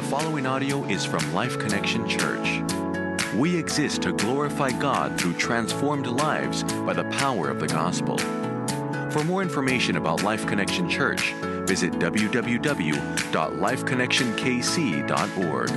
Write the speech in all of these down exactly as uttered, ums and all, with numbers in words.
following audio is from Life Connection Church. We exist to glorify God through transformed lives by the power of the gospel. For more information about Life Connection Church, visit w w w dot life connection k c dot org.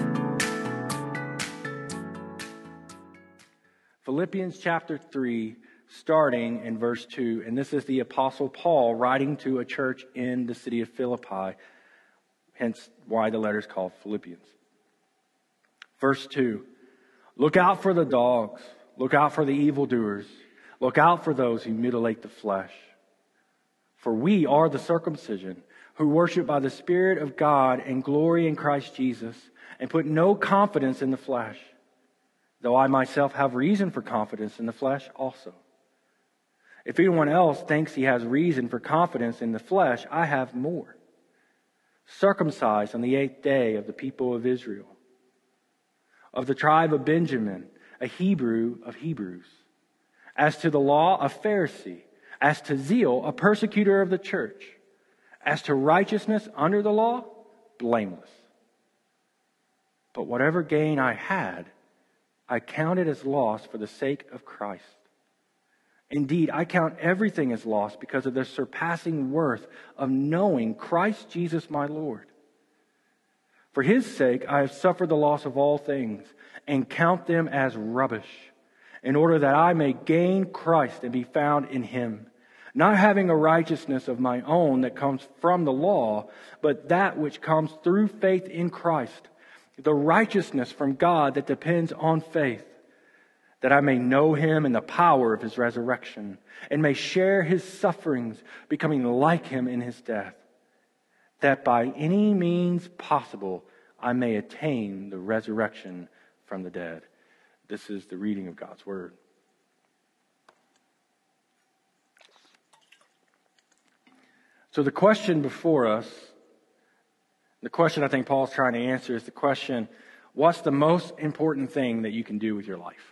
Philippians chapter three, starting in verse two, and this is the Apostle Paul writing to a church in the city of Philippi, hence why the letter is called Philippians. Verse two, look out for the dogs, look out for the evildoers, look out for those who mutilate the flesh. For we are the circumcision, who worship by the Spirit of God and glory in Christ Jesus, and put no confidence in the flesh, though I myself have reason for confidence in the flesh also. If anyone else thinks he has reason for confidence in the flesh, I have more. Circumcised on the eighth day of the people of Israel, of the tribe of Benjamin, a Hebrew of Hebrews, as to the law, a Pharisee, as to zeal, a persecutor of the church, as to righteousness under the law, blameless. But whatever gain I had, I counted as loss for the sake of Christ. Indeed, I count everything as loss because of the surpassing worth of knowing Christ Jesus my Lord. For his sake, I have suffered the loss of all things and count them as rubbish, in order that I may gain Christ and be found in him, not having a righteousness of my own that comes from the law, but that which comes through faith in Christ, the righteousness from God that depends on faith, that I may know him in the power of his resurrection, and may share his sufferings, becoming like him in his death, that by any means possible I may attain the resurrection from the dead. This is the reading of God's word. So the question before us, the question I think Paul's trying to answer is the question, what's the most important thing that you can do with your life?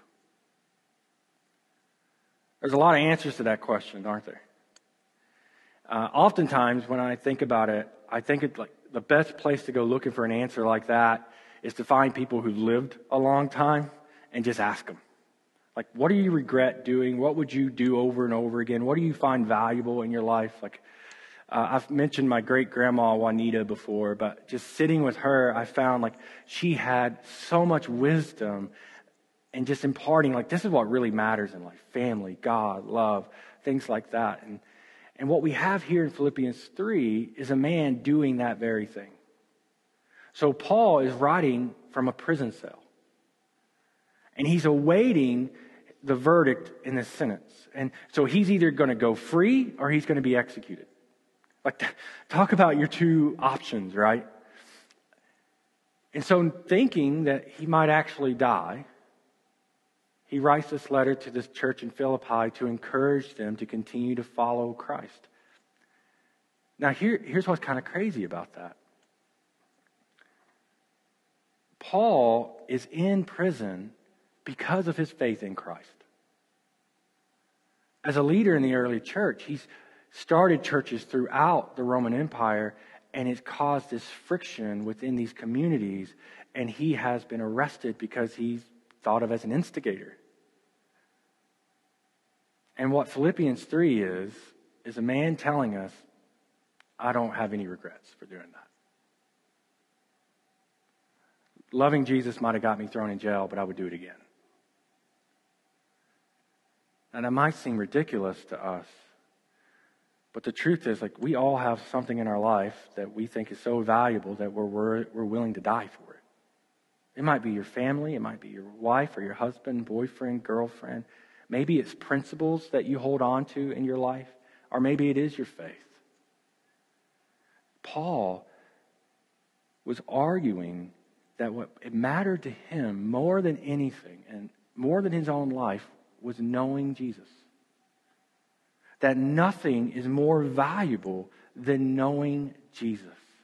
There's a lot of answers to that question, aren't there? Uh, oftentimes, when I think about it, I think it's like the best place to go looking for an answer like that is to find people who've lived a long time and just ask them. Like, what do you regret doing? What would you do over and over again? What do you find valuable in your life? Like, uh, I've mentioned my great-grandma Juanita before, but just sitting with her, I found like she had so much wisdom and just imparting, like, this is what really matters in life. Family, God, love, things like that. And and what we have here in Philippians three is a man doing that very thing. So Paul is writing from a prison cell. And he's awaiting the verdict in the sentence. And so he's either going to go free or he's going to be executed. Like, talk about your two options, right? And so thinking that he might actually die, he writes this letter to this church in Philippi to encourage them to continue to follow Christ. Now, here, here's what's kind of crazy about that. Paul is in prison because of his faith in Christ. As a leader in the early church, he's started churches throughout the Roman Empire, and it's caused this friction within these communities, and he has been arrested because he's thought of as an instigator. And what Philippians three is, is a man telling us, I don't have any regrets for doing that. Loving Jesus might have got me thrown in jail, but I would do it again. And that might seem ridiculous to us, but the truth is, like, we all have something in our life that we think is so valuable that we're, we're, we're willing to die for it. It might be your family. It might be your wife or your husband, boyfriend, girlfriend. Maybe it's principles that you hold on to in your life. Or maybe it is your faith. Paul was arguing that what it mattered to him more than anything and more than his own life was knowing Jesus. That nothing is more valuable than knowing Jesus.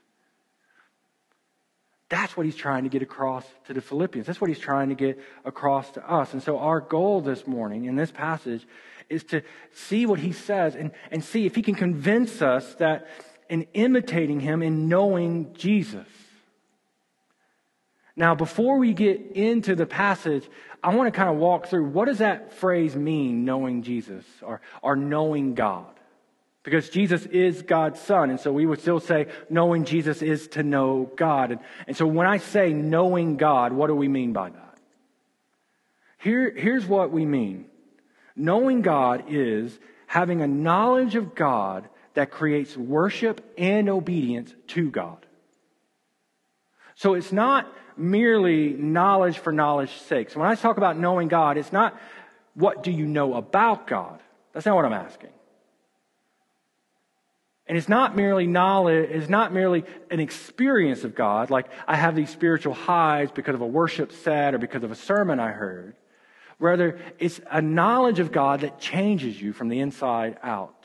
That's what he's trying to get across to the Philippians. That's what he's trying to get across to us. And so our goal this morning in this passage is to see what he says and, and see if he can convince us that in imitating him, in knowing Jesus, Now, before we get into the passage, I want to kind of walk through, what does that phrase mean, knowing Jesus, or, or knowing God? Because Jesus is God's Son, and so we would still say knowing Jesus is to know God. And, and so when I say knowing God, what do we mean by that? Here, here's what we mean. Knowing God is having a knowledge of God that creates worship and obedience to God. So it's not merely knowledge for knowledge's sake. So when I talk about knowing God, it's not what do you know about God. That's not what I'm asking. And it's not merely knowledge, it's not merely an experience of God, like I have these spiritual highs because of a worship set or because of a sermon I heard. Rather, it's a knowledge of God that changes you from the inside out.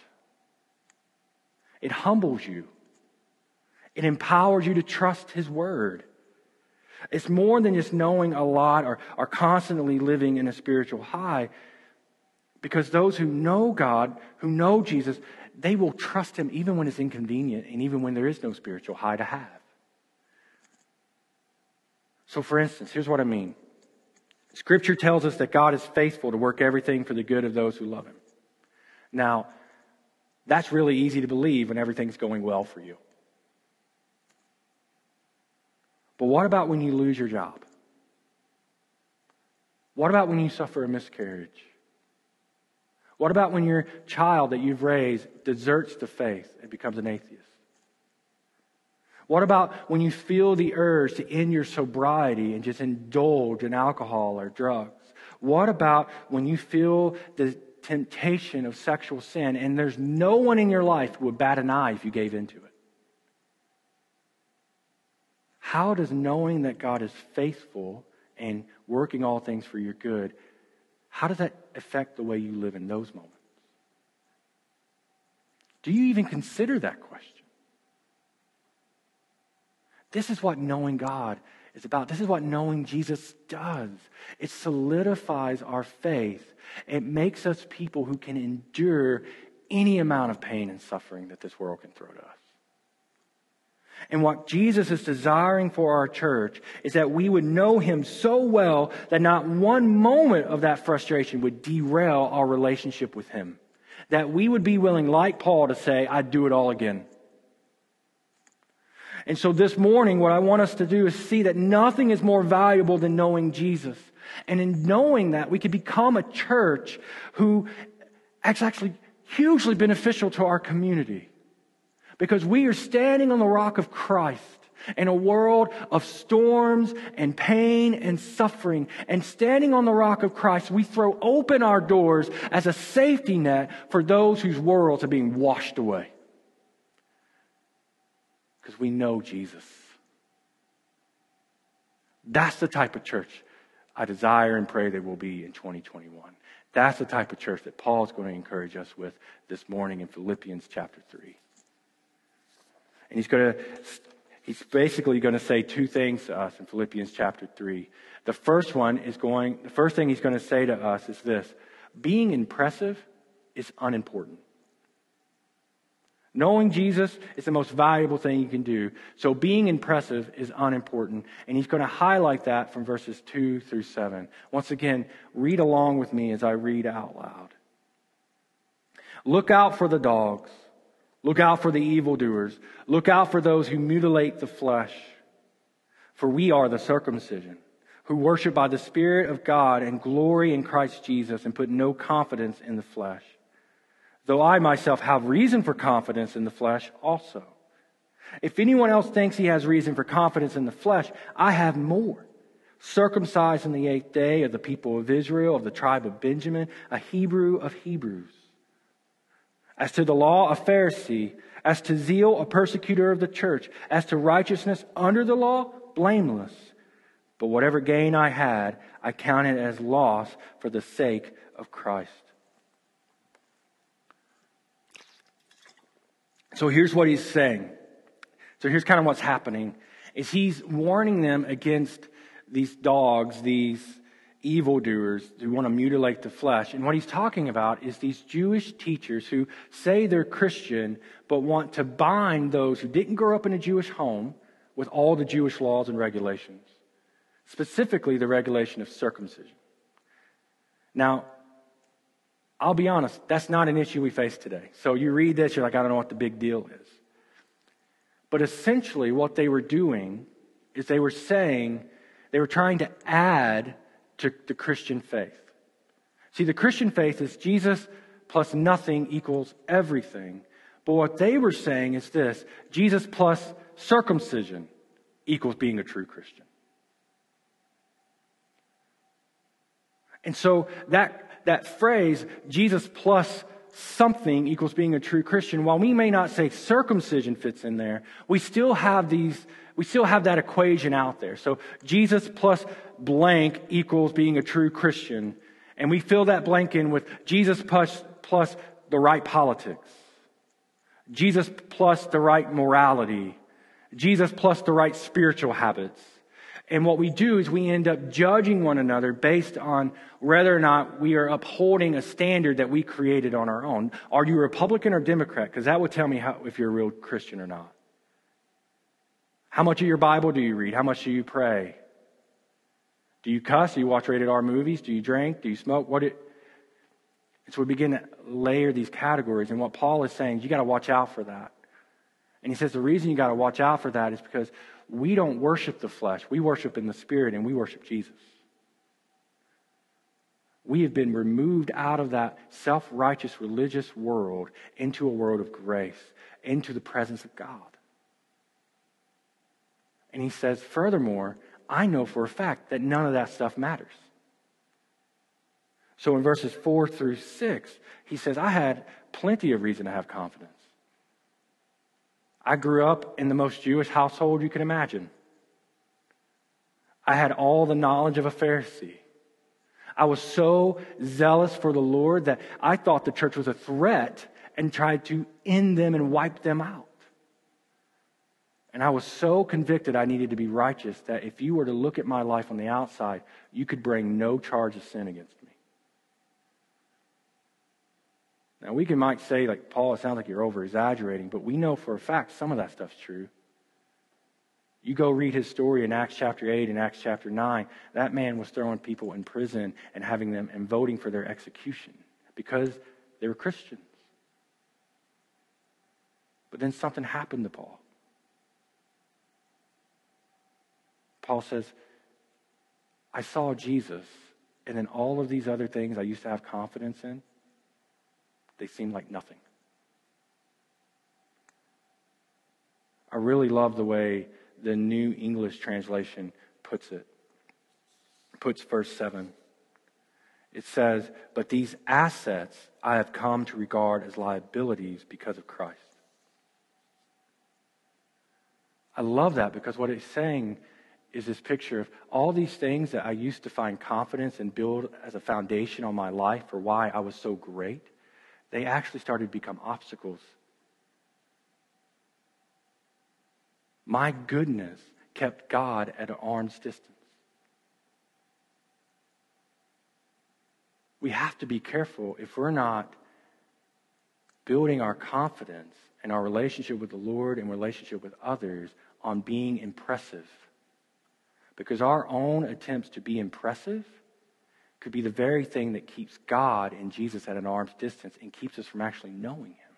It humbles you. It empowers you to trust His Word. It's more than just knowing a lot or, or constantly living in a spiritual high. Because those who know God, who know Jesus, they will trust Him even when it's inconvenient and even when there is no spiritual high to have. So for instance, here's what I mean. Scripture tells us that God is faithful to work everything for the good of those who love Him. Now, that's really easy to believe when everything's going well for you. But what about when you lose your job? What about when you suffer a miscarriage? What about when your child that you've raised deserts the faith and becomes an atheist? What about when you feel the urge to end your sobriety and just indulge in alcohol or drugs? What about when you feel the temptation of sexual sin and there's no one in your life who would bat an eye if you gave into it? How does knowing that God is faithful and working all things for your good, how does that affect the way you live in those moments? Do you even consider that question? This is what knowing God is about. This is what knowing Jesus does. It solidifies our faith. It makes us people who can endure any amount of pain and suffering that this world can throw to us. And what Jesus is desiring for our church is that we would know Him so well that not one moment of that frustration would derail our relationship with Him. That we would be willing, like Paul, to say, I'd do it all again. And so this morning, what I want us to do is see that nothing is more valuable than knowing Jesus. And in knowing that, we can become a church who is actually hugely beneficial to our community. Because we are standing on the rock of Christ in a world of storms and pain and suffering. And standing on the rock of Christ, we throw open our doors as a safety net for those whose worlds are being washed away. Because we know Jesus. That's the type of church I desire and pray there will be in twenty twenty-one. That's the type of church that Paul is going to encourage us with this morning in Philippians chapter three. And he's going to, he's basically going to say two things to us in Philippians chapter three. The first one is going, the first thing he's going to say to us is this: being impressive is unimportant. Knowing Jesus is the most valuable thing you can do. So being impressive is unimportant. And he's going to highlight that from verses two through seven. Once again, read along with me as I read out loud. Look out for the dogs. Look out for the evildoers. Look out for those who mutilate the flesh. For we are the circumcision, who worship by the Spirit of God and glory in Christ Jesus and put no confidence in the flesh. Though I myself have reason for confidence in the flesh also. If anyone else thinks he has reason for confidence in the flesh, I have more. Circumcised on the eighth day, of the people of Israel, of the tribe of Benjamin, a Hebrew of Hebrews. As to the law, a Pharisee. As to zeal, a persecutor of the church. As to righteousness under the law, blameless. But whatever gain I had, I counted as loss for the sake of Christ. So here's what he's saying. So here's kind of what's happening. Is he's warning them against these dogs, these evildoers who want to mutilate the flesh. And what he's talking about is these Jewish teachers who say they're Christian, but want to bind those who didn't grow up in a Jewish home with all the Jewish laws and regulations. specifically the regulation of circumcision. Now, I'll be honest, that's not an issue we face today. So you read this, you're like, I don't know what the big deal is. But essentially what they were doing is they were saying, they were trying to add to the Christian faith. See, the Christian faith is Jesus plus nothing equals everything. But what they were saying is this: Jesus plus circumcision equals being a true Christian. And so that, that phrase, Jesus plus something equals being a true Christian, while we may not say circumcision fits in there, we still have these, we still have that equation out there. So Jesus plus blank equals being a true Christian. And we fill that blank in with Jesus plus, plus the right politics. Jesus plus the right morality. Jesus plus the right spiritual habits. And what we do is we end up judging one another based on whether or not we are upholding a standard that we created on our own. Are you Republican or Democrat? Because that would tell me how, if you're a real Christian or not. How much of your Bible do you read? How much do you pray? Do you cuss? Do you watch rated R movies? Do you drink? Do you smoke? What? It, and so we begin to layer these categories. And what Paul is saying, you got to watch out for that. And he says the reason you got to watch out for that is because we don't worship the flesh. We worship in the Spirit, and we worship Jesus. We have been removed out of that self-righteous religious world into a world of grace, into the presence of God. And he says, furthermore, I know for a fact that none of that stuff matters. So in verses four through six, he says, I had plenty of reason to have confidence. I grew up in the most Jewish household you can imagine. I had all the knowledge of a Pharisee. I was so zealous for the Lord that I thought the church was a threat and tried to end them and wipe them out. And I was so convicted I needed to be righteous that if you were to look at my life on the outside, you could bring no charge of sin against me. Now, we can might say, like, Paul, it sounds like you're over-exaggerating, but we know for a fact some of that stuff's true. You go read his story in Acts chapter eight and Acts chapter nine. That man was throwing people in prison and having them and voting for their execution because they were Christians. But then something happened to Paul. Paul says, I saw Jesus, and then all of these other things I used to have confidence in, they seem like nothing. I really love the way the New English translation puts it. Puts verse seven. It says, but these assets I have come to regard as liabilities because of Christ. I love that because what it's saying is this picture of all these things that I used to find confidence and build as a foundation on my life for why I was so great. They actually started to become obstacles. My goodness kept God at an arm's distance. We have to be careful if we're not building our confidence and our relationship with the Lord and relationship with others on being impressive. Because our own attempts to be impressive could be the very thing that keeps God and Jesus at an arm's distance and keeps us from actually knowing Him.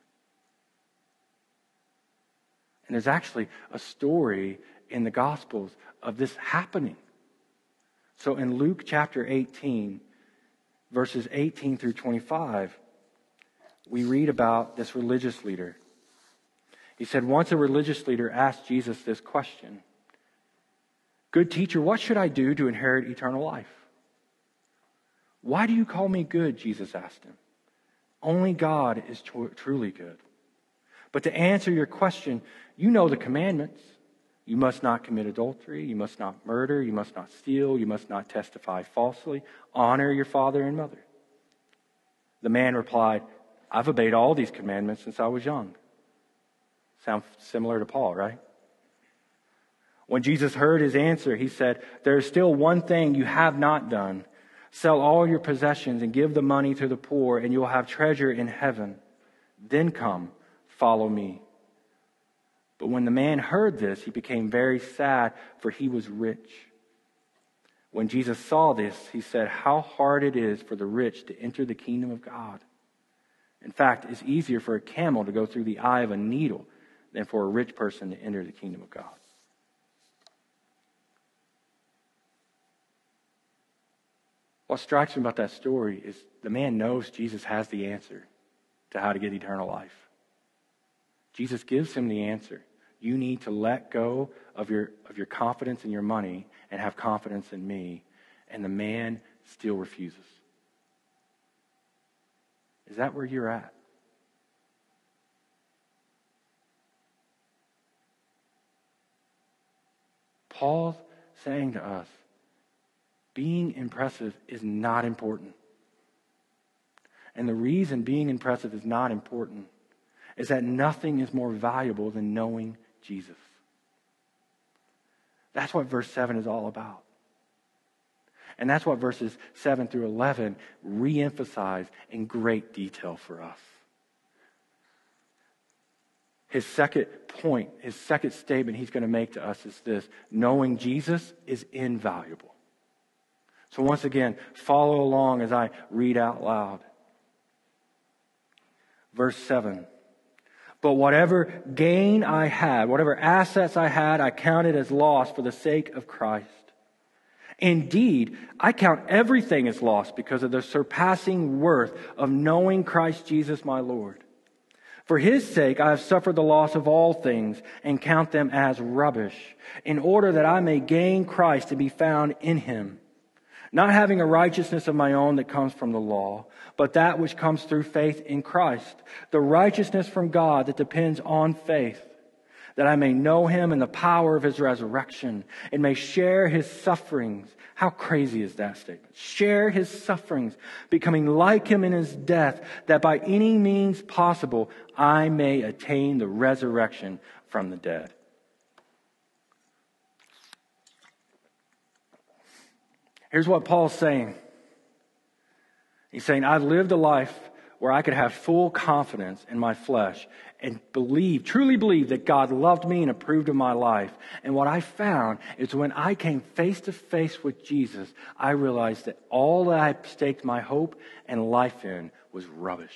And there's actually a story in the Gospels of this happening. So in Luke chapter eighteen, verses eighteen through twenty-five, we read about this religious leader. He said, once a religious leader asked Jesus this question, good teacher, what should I do to inherit eternal life? Why do you call me good? Jesus asked him. Only God is tr- truly good. But to answer your question, you know the commandments. You must not commit adultery. You must not murder. You must not steal. You must not testify falsely. Honor your father and mother. The man replied, I've obeyed all these commandments since I was young. Sound similar to Paul, right? When Jesus heard his answer, he said, there is still one thing you have not done. Sell all your possessions and give the money to the poor, and you will have treasure in heaven. Then come, follow me. But when the man heard this, he became very sad, for he was rich. When Jesus saw this, he said, "How hard it is for the rich to enter the kingdom of God. In fact, it's easier for a camel to go through the eye of a needle than for a rich person to enter the kingdom of God." What strikes me about that story is the man knows Jesus has the answer to how to get eternal life. Jesus gives him the answer. You need to let go of your, of your confidence in your money and have confidence in me. And the man still refuses. Is that where you're at? Paul's saying to us, being impressive is not important. And the reason being impressive is not important is that nothing is more valuable than knowing Jesus. That's what verse seven is all about. And that's what verses seven through eleven re-emphasize in great detail for us. His second point, his second statement he's going to make to us is this: knowing Jesus is invaluable. So once again, follow along as I read out loud. Verse seven. But whatever gain I had, whatever assets I had, I counted as loss for the sake of Christ. Indeed, I count everything as loss because of the surpassing worth of knowing Christ Jesus my Lord. For his sake I have suffered the loss of all things and count them as rubbish, in order that I may gain Christ and be found in him, not having a righteousness of my own that comes from the law, but that which comes through faith in Christ, the righteousness from God that depends on faith, that I may know him and the power of his resurrection, and may share his sufferings. How crazy is that statement? Share his sufferings, becoming like him in his death, that by any means possible I may attain the resurrection from the dead. Here's what Paul's saying. He's saying, I've lived a life where I could have full confidence in my flesh and believe, truly believe that God loved me and approved of my life. And what I found is when I came face to face with Jesus, I realized that all that I staked my hope and life in was rubbish.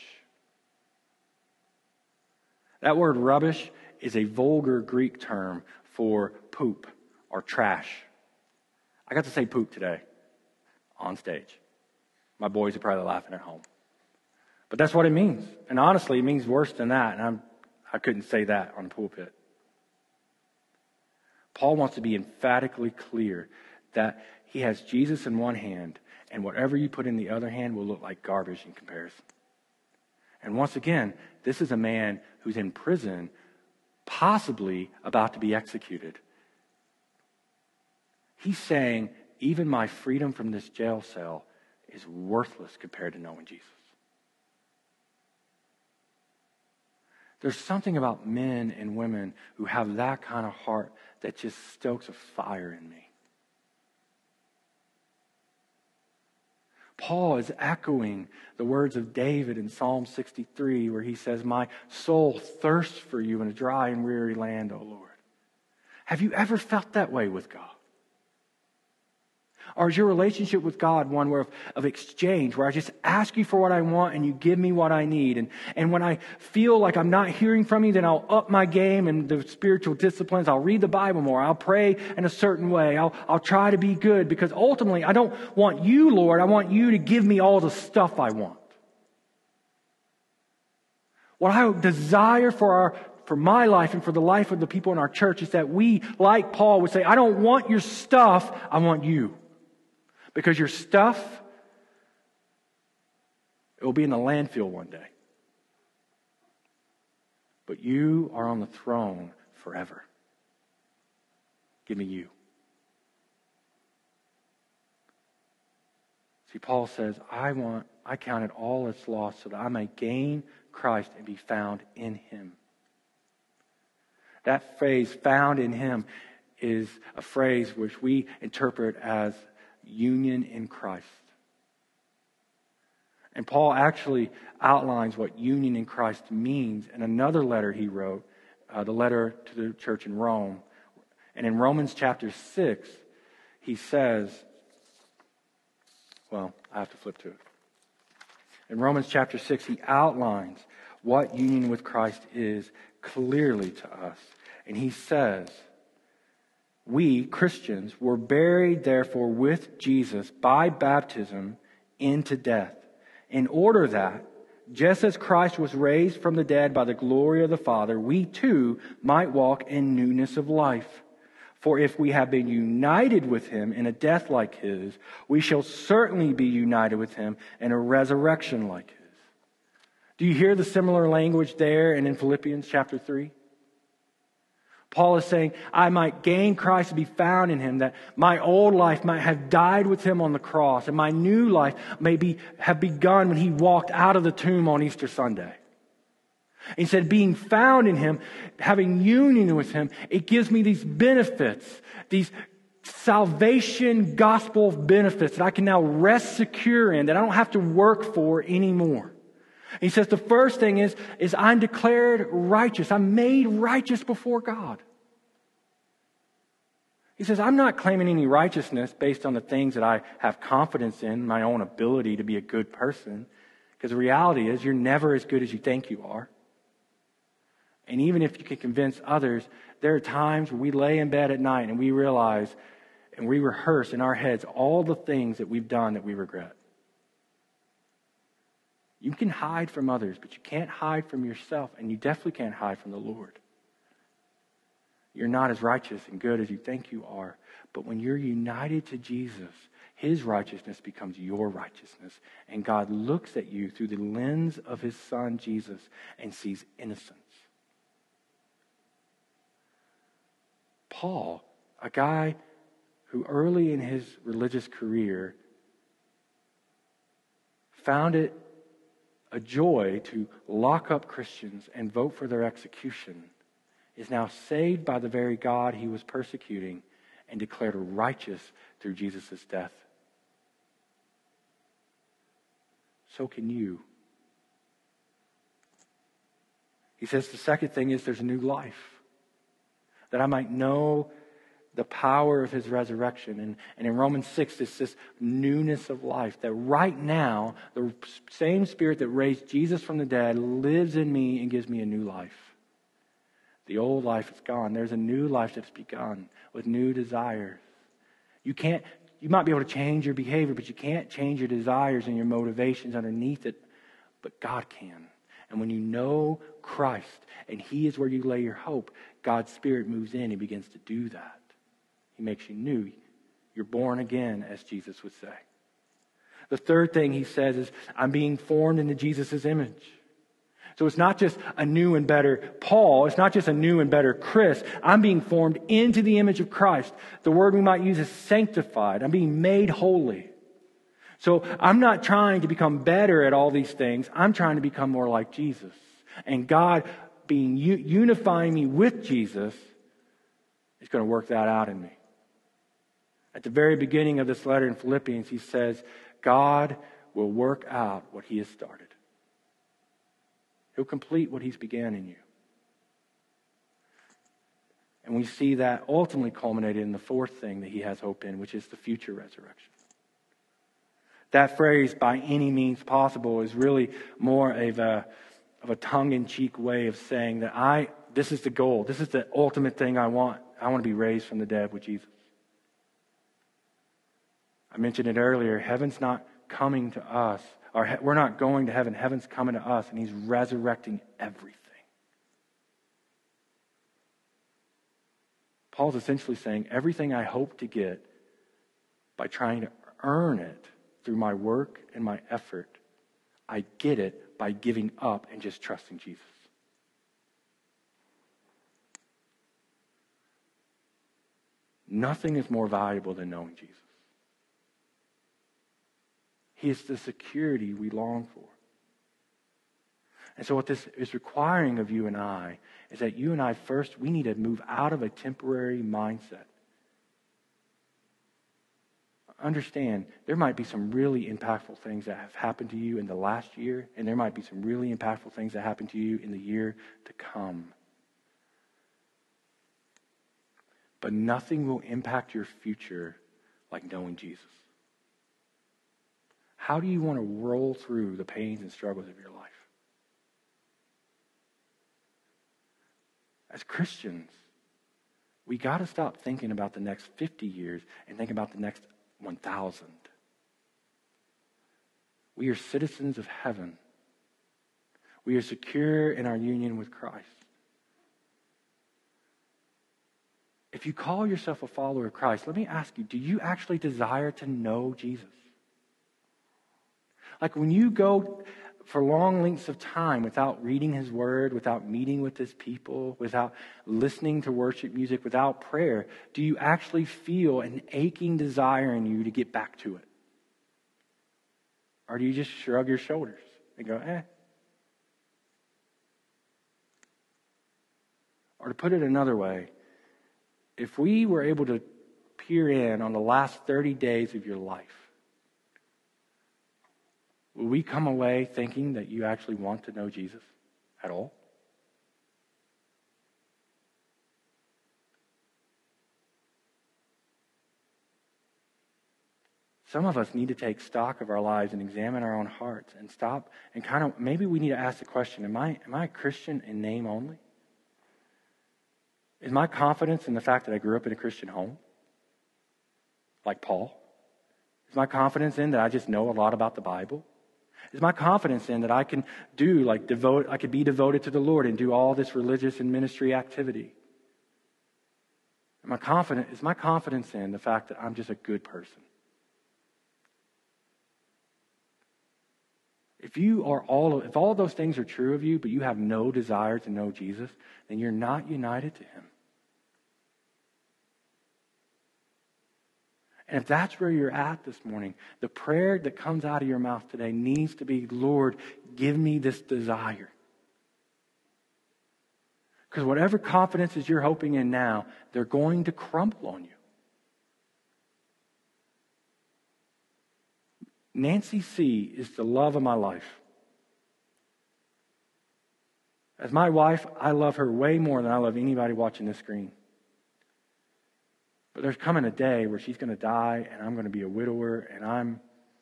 That word rubbish is a vulgar Greek term for poop or trash. I got to say poop today on stage. My boys are probably laughing at home. But that's what it means. And honestly, it means worse than that. And I'm, I couldn't say that on the pulpit. Paul wants to be emphatically clear that he has Jesus in one hand, and whatever you put in the other hand will look like garbage in comparison. And once again, this is a man who's in prison, possibly about to be executed. He's saying, even my freedom from this jail cell is worthless compared to knowing Jesus. There's something about men and women who have that kind of heart that just stokes a fire in me. Paul is echoing the words of David in Psalm sixty-three, where he says, my soul thirsts for you in a dry and weary land, O Lord. Have you ever felt that way with God? Or is your relationship with God one where of, of exchange, where I just ask you for what I want and you give me what I need? And, and when I feel like I'm not hearing from you, then I'll up my game in the spiritual disciplines. I'll read the Bible more. I'll pray in a certain way. I'll, I'll try to be good, because ultimately I don't want you, Lord. I want you to give me all the stuff I want. What I desire for our for my life and for the life of the people in our church is that we, like Paul, would say, I don't want your stuff, I want you. Because your stuff, it will be in the landfill one day. But you are on the throne forever. Give me you. See, Paul says, I want, I count it all as loss so that I may gain Christ and be found in him. That phrase, found in him, is a phrase which we interpret as union in Christ. And Paul actually outlines what union in Christ means in another letter he wrote, uh, the letter to the church in Rome. And in Romans chapter six, he says, Well, I have to flip to it. In Romans chapter six, he outlines what union with Christ is clearly to us. And he says, we, Christians, were buried, therefore, with Jesus by baptism into death, in order that, just as Christ was raised from the dead by the glory of the Father, we too might walk in newness of life. For if we have been united with him in a death like his, we shall certainly be united with him in a resurrection like his. Do you hear the similar language there and in Philippians chapter three? Paul is saying, I might gain Christ to be found in him, that my old life might have died with him on the cross, and my new life may be, have begun when he walked out of the tomb on Easter Sunday. He said, being found in him, having union with him, it gives me these benefits, these salvation gospel benefits that I can now rest secure in, that I don't have to work for anymore. He says the first thing is, is I'm declared righteous. I'm made righteous before God. He says, I'm not claiming any righteousness based on the things that I have confidence in, my own ability to be a good person. Because the reality is you're never as good as you think you are. And even if you can convince others, there are times where we lay in bed at night and we realize and we rehearse in our heads all the things that we've done that we regret. You can hide from others, but you can't hide from yourself, and you definitely can't hide from the Lord. You're not as righteous and good as you think you are, but when you're united to Jesus, his righteousness becomes your righteousness, and God looks at you through the lens of his Son, Jesus, and sees innocence. Paul, a guy who early in his religious career found it a joy to lock up Christians and vote for their execution, is now saved by the very God he was persecuting and declared righteous through Jesus' death. So can you. He says the second thing is there's a new life. That I might know the power of his resurrection. And, and in Romans six, it's this newness of life. That right now, the same Spirit that raised Jesus from the dead lives in me and gives me a new life. The old life is gone. There's a new life that's begun with new desires. You can't, you might be able to change your behavior, but you can't change your desires and your motivations underneath it. But God can. And when you know Christ and he is where you lay your hope, God's Spirit moves in and begins to do that. He makes you new. You're born again, as Jesus would say. The third thing he says is, I'm being formed into Jesus' image. So it's not just a new and better Paul. It's not just a new and better Chris. I'm being formed into the image of Christ. The word we might use is sanctified. I'm being made holy. So I'm not trying to become better at all these things. I'm trying to become more like Jesus. And God being unifying me with Jesus is going to work that out in me. At the very beginning of this letter in Philippians, he says, God will work out what he has started. He'll complete what he's began in you. And we see that ultimately culminated in the fourth thing that he has hope in, which is the future resurrection. That phrase, by any means possible, is really more of a, of a tongue-in-cheek way of saying that I, this is the goal. This is the ultimate thing I want. I want to be raised from the dead with Jesus. I mentioned it earlier. Heaven's not coming to us. Or he, we're not going to heaven. Heaven's coming to us, and he's resurrecting everything. Paul's essentially saying, everything I hope to get by trying to earn it through my work and my effort, I get it by giving up and just trusting Jesus. Nothing is more valuable than knowing Jesus. He is the security we long for. And so what this is requiring of you and I is that you and I first, we need to move out of a temporary mindset. Understand, there might be some really impactful things that have happened to you in the last year, and there might be some really impactful things that happen to you in the year to come. But nothing will impact your future like knowing Jesus. How do you want to roll through the pains and struggles of your life? As Christians, we got to stop thinking about the next fifty years and think about the next one thousand. We are citizens of heaven. We are secure in our union with Christ. If you call yourself a follower of Christ, let me ask you, do you actually desire to know Jesus? Like when you go for long lengths of time without reading His Word, without meeting with His people, without listening to worship music, without prayer, do you actually feel an aching desire in you to get back to it? Or do you just shrug your shoulders and go, eh? Or to put it another way, if we were able to peer in on the last thirty days of your life, will we come away thinking that you actually want to know Jesus at all? Some of us need to take stock of our lives and examine our own hearts and stop and kind of, maybe we need to ask the question, am I, am I a Christian in name only? Is my confidence in the fact that I grew up in a Christian home? Like Paul? Is my confidence in that I just know a lot about the Bible? Is my confidence in that I can do, like, devote, I could be devoted to the Lord and do all this religious and ministry activity? Am I confident, is my confidence in the fact that I'm just a good person? If you are all, if all of those things are true of you, but you have no desire to know Jesus, then you're not united to Him. And if that's where you're at this morning, the prayer that comes out of your mouth today needs to be, Lord, give me this desire. Because whatever confidences you're hoping in now, they're going to crumble on you. Nancy C. is the love of my life. As my wife, I love her way more than I love anybody watching this screen. But there's coming a day where she's going to die and I'm going to be a widower and I'm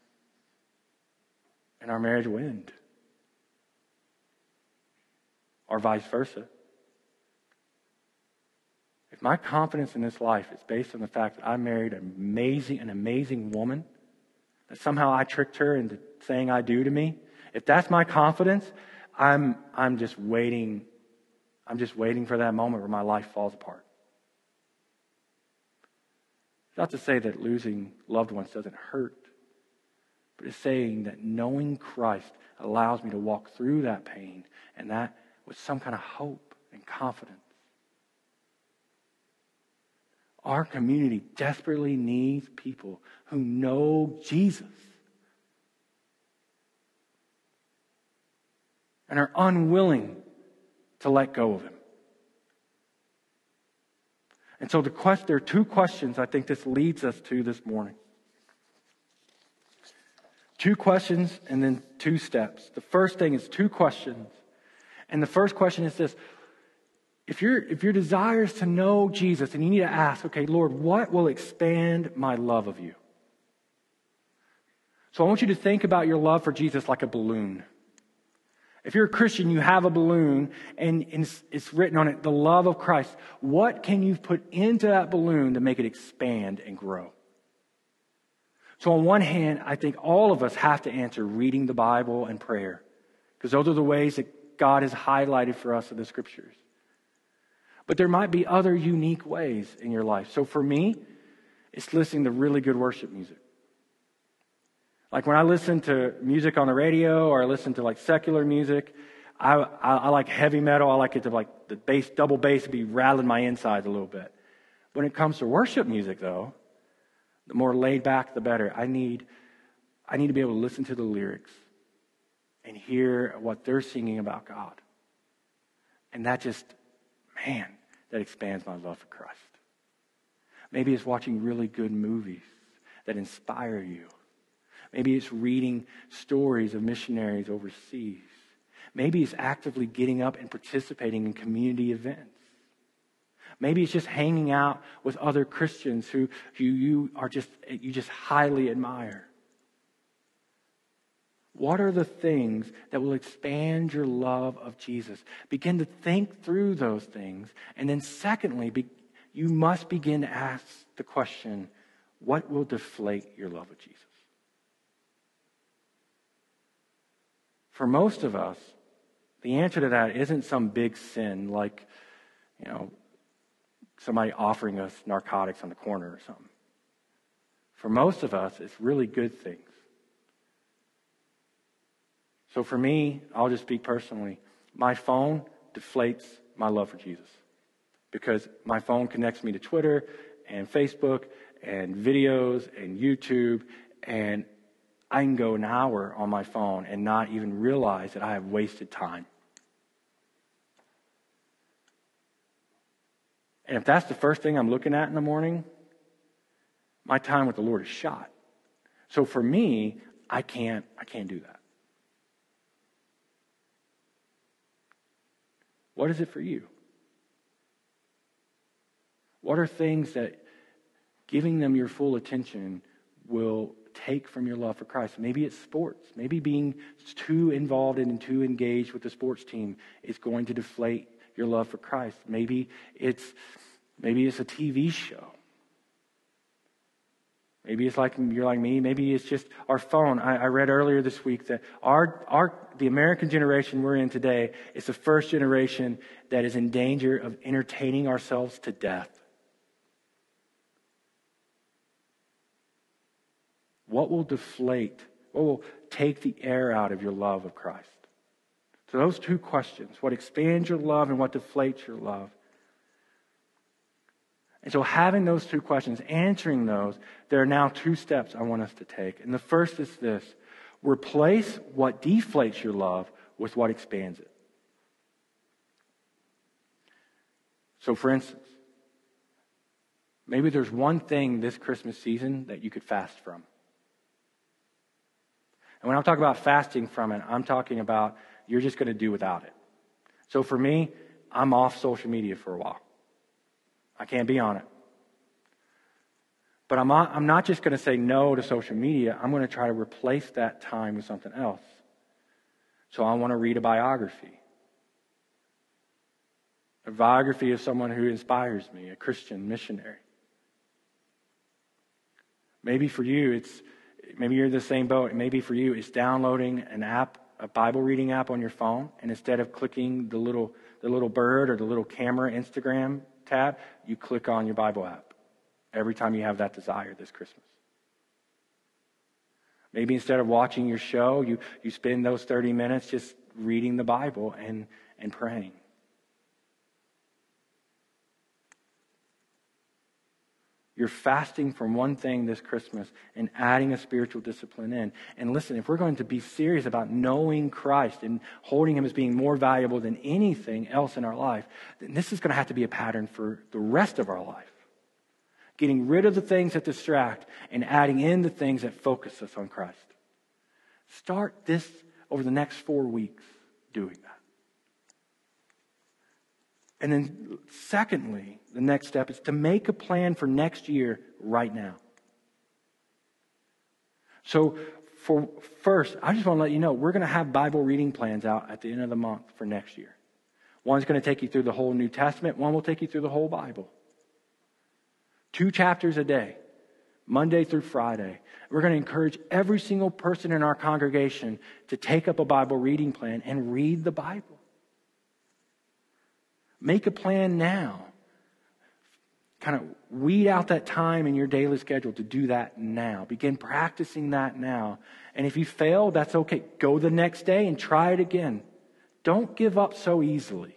and our marriage will end. Or vice versa. If my confidence in this life is based on the fact that I married an amazing, an amazing woman, that somehow I tricked her into saying I do to me, if that's my confidence, I'm I'm just waiting, I'm just waiting for that moment where my life falls apart. It's not to say that losing loved ones doesn't hurt, but it's saying that knowing Christ allows me to walk through that pain and that with some kind of hope and confidence. Our community desperately needs people who know Jesus and are unwilling to let go of Him. And so the quest, there are two questions I think this leads us to this morning. Two questions and then two steps. The first thing is two questions. And the first question is this. If, your if your desire is to know Jesus, then you need to ask, okay, Lord, what will expand my love of you? So I want you to think about your love for Jesus like a balloon. If you're a Christian, you have a balloon and, and it's, it's written on it, the love of Christ. What can you put into that balloon to make it expand and grow? So on one hand, I think all of us have to answer reading the Bible and prayer, because those are the ways that God has highlighted for us in the Scriptures. But there might be other unique ways in your life. So for me, it's listening to really good worship music. Like when I listen to music on the radio or I listen to like secular music, I, I, I like heavy metal. I like it to like the bass, double bass to be rattling my insides a little bit. When it comes to worship music though, the more laid back, the better. I need, I need to be able to listen to the lyrics and hear what they're singing about God. And that just, man, that expands my love for Christ. Maybe it's watching really good movies that inspire you. Maybe it's reading stories of missionaries overseas. Maybe it's actively getting up and participating in community events. Maybe it's just hanging out with other Christians who, who you are just you just highly admire. What are the things that will expand your love of Jesus? Begin to think through those things. And then secondly, be, you must begin to ask the question, what will deflate your love of Jesus? For most of us, the answer to that isn't some big sin like, you know, somebody offering us narcotics on the corner or something. For most of us, it's really good things. So for me, I'll just speak personally. My phone deflates my love for Jesus because my phone connects me to Twitter and Facebook and videos and YouTube, and I can go an hour on my phone and not even realize that I have wasted time. And if that's the first thing I'm looking at in the morning, my time with the Lord is shot. So for me, I can't, I can't do that. What is it for you? What are things that giving them your full attention will take from your love for Christ? Maybe it's sports. Maybe being too involved and too engaged with the sports team is going to deflate your love for Christ. Maybe it's maybe it's a T V show. Maybe it's like you're like me. Maybe it's just our phone. I, I read earlier this week that our our the American generation we're in today is the first generation that is in danger of entertaining ourselves to death. What will deflate? What will take the air out of your love of Christ? So those two questions: what expands your love and what deflates your love? And so having those two questions, answering those, there are now two steps I want us to take. And the first is this: replace what deflates your love with what expands it. So for instance, maybe there's one thing this Christmas season that you could fast from. And when I'm talking about fasting from it, I'm talking about you're just going to do without it. So for me, I'm off social media for a while. I can't be on it. But I'm not, I'm not just going to say no to social media. I'm going to try to replace that time with something else. So I want to read a biography. A biography of someone who inspires me, a Christian missionary. Maybe for you, it's maybe you're in the same boat. Maybe for you, it's downloading an app, a Bible reading app on your phone, and instead of clicking the little the little bird or the little camera Instagram tab, you click on your Bible app every time you have that desire this Christmas. Maybe instead of watching your show, you, you spend those thirty minutes just reading the Bible and, and praying. You're fasting from one thing this Christmas and adding a spiritual discipline in. And listen, if we're going to be serious about knowing Christ and holding Him as being more valuable than anything else in our life, then this is going to have to be a pattern for the rest of our life. Getting rid of the things that distract and adding in the things that focus us on Christ. Start this over the next four weeks doing that. And then secondly, the next step is to make a plan for next year right now. So for first, I just want to let you know, we're going to have Bible reading plans out at the end of the month for next year. One's going to take you through the whole New Testament. One will take you through the whole Bible. Two chapters a day, Monday through Friday. We're going to encourage every single person in our congregation to take up a Bible reading plan and read the Bible. Make a plan now. Kind of weed out that time in your daily schedule to do that now. Begin practicing that now. And if you fail, that's okay. Go the next day and try it again. Don't give up so easily.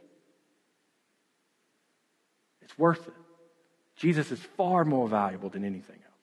It's worth it. Jesus is far more valuable than anything else.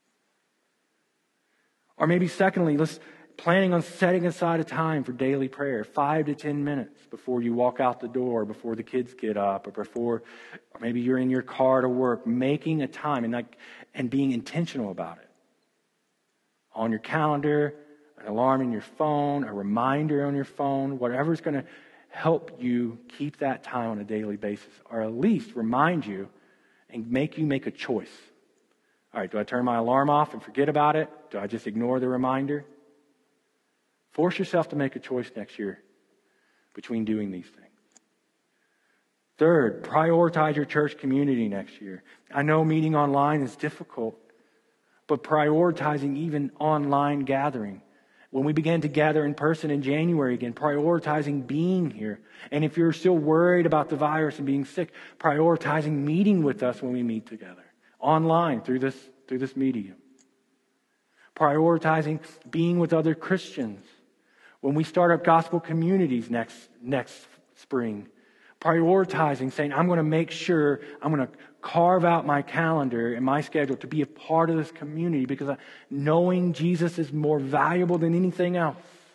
Or maybe secondly, let's planning on setting aside a time for daily prayer, five to ten minutes before you walk out the door, before the kids get up, or before, or maybe you're in your car to work, making a time and like and being intentional about it. On your calendar, an alarm in your phone, a reminder on your phone, whatever's going to help you keep that time on a daily basis, or at least remind you and make you make a choice. All right, do I turn my alarm off and forget about it? Do I just ignore the reminder? Force yourself to make a choice next year between doing these things. Third, prioritize your church community next year. I know meeting online is difficult, but prioritizing even online gathering. When we began to gather in person in January again, prioritizing being here. And if you're still worried about the virus and being sick, prioritizing meeting with us when we meet together. Online, through this, through this medium. Prioritizing being with other Christians. When we start up gospel communities next, next spring. Prioritizing, saying, I'm going to make sure, I'm going to carve out my calendar and my schedule to be a part of this community because knowing Jesus is more valuable than anything else.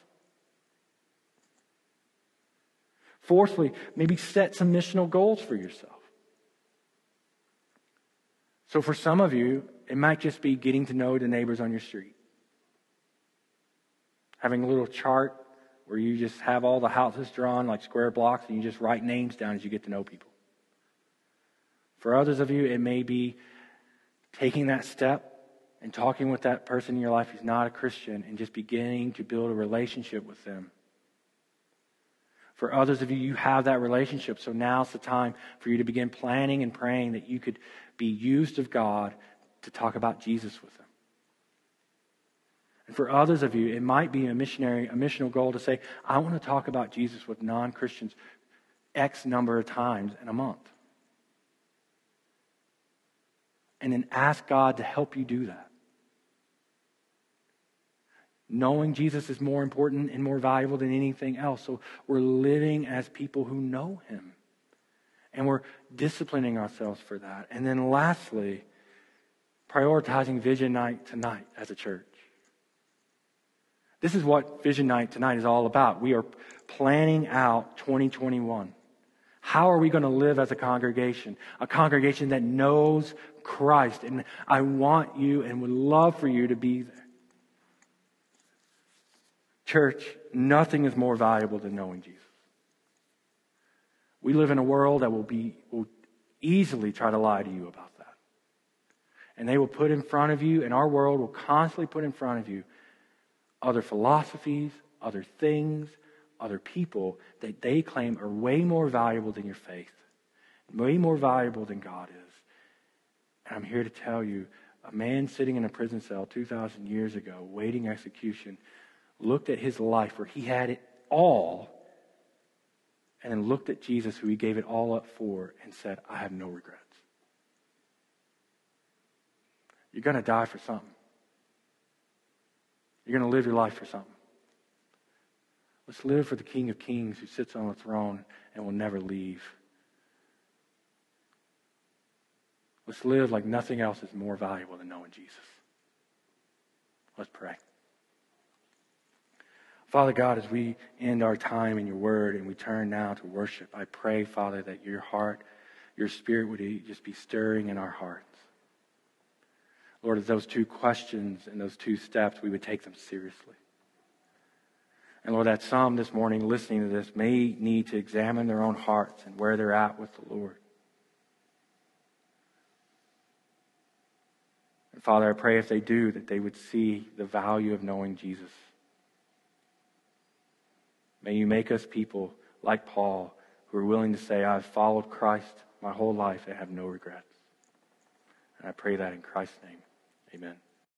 Fourthly, maybe set some missional goals for yourself. So for some of you, it might just be getting to know the neighbors on your street. Having a little chart where you just have all the houses drawn like square blocks and you just write names down as you get to know people. For others of you, it may be taking that step and talking with that person in your life who's not a Christian and just beginning to build a relationship with them. For others of you, you have that relationship, so now's the time for you to begin planning and praying that you could be used of God to talk about Jesus with them. And for others of you, it might be a missionary, a missional goal to say, I want to talk about Jesus with non-Christians X number of times in a month. And then ask God to help you do that. Knowing Jesus is more important and more valuable than anything else. So we're living as people who know Him. And we're disciplining ourselves for that. And then lastly, prioritizing Vision Night tonight as a church. This is what Vision Night tonight is all about. We are planning out twenty twenty-one. How are we going to live as a congregation? A congregation that knows Christ. And I want you and would love for you to be there. Church, nothing is more valuable than knowing Jesus. We live in a world that will be will easily try to lie to you about that. And they will put in front of you, and our world will constantly put in front of you other philosophies, other things, other people that they claim are way more valuable than your faith, way more valuable than God is. And I'm here to tell you, a man sitting in a prison cell two thousand years ago, waiting execution, looked at his life where he had it all, and then looked at Jesus, who he gave it all up for, and said, I have no regrets. You're going to die for something. You're going to live your life for something. Let's live for the King of Kings who sits on the throne and will never leave. Let's live like nothing else is more valuable than knowing Jesus. Let's pray. Father God, as we end our time in your word and we turn now to worship, I pray, Father, that your heart, your spirit would just be stirring in our hearts. Lord, as those two questions and those two steps, we would take them seriously. And Lord, that some this morning listening to this may need to examine their own hearts and where they're at with the Lord. And Father, I pray if they do, that they would see the value of knowing Jesus. May you make us people like Paul who are willing to say, I've followed Christ my whole life and have no regrets. And I pray that in Christ's name. Amen.